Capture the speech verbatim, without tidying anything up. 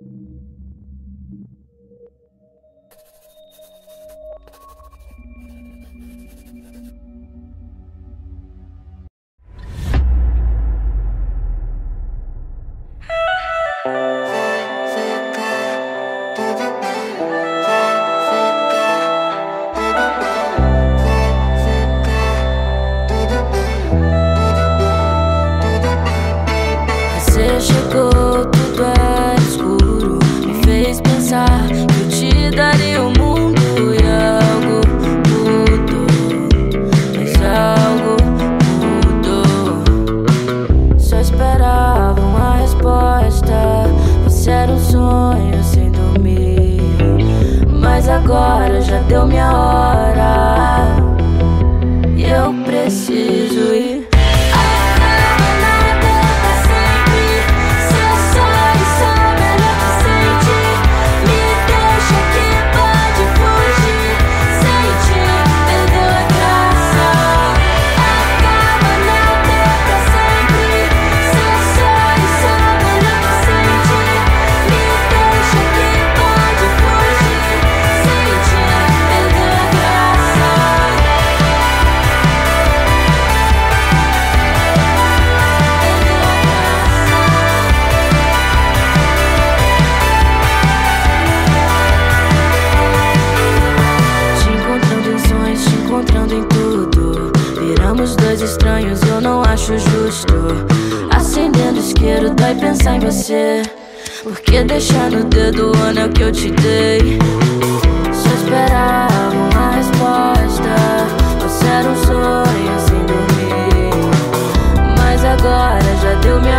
Você chegou, tudo era escuro, me fez pensar que eu te daria o mundo e algo mudou, mas algo mudou. Só esperava uma resposta, você era um sonho sem dormir, mas agora já deu minha hora e eu preciso ir. Viramos dois estranhos, eu não acho justo. Acendendo isqueiro, dói pensar em você, porque deixar no dedo o anel que eu te dei. Só esperava uma resposta, você era um sonho sem dormir, mas agora já deu minha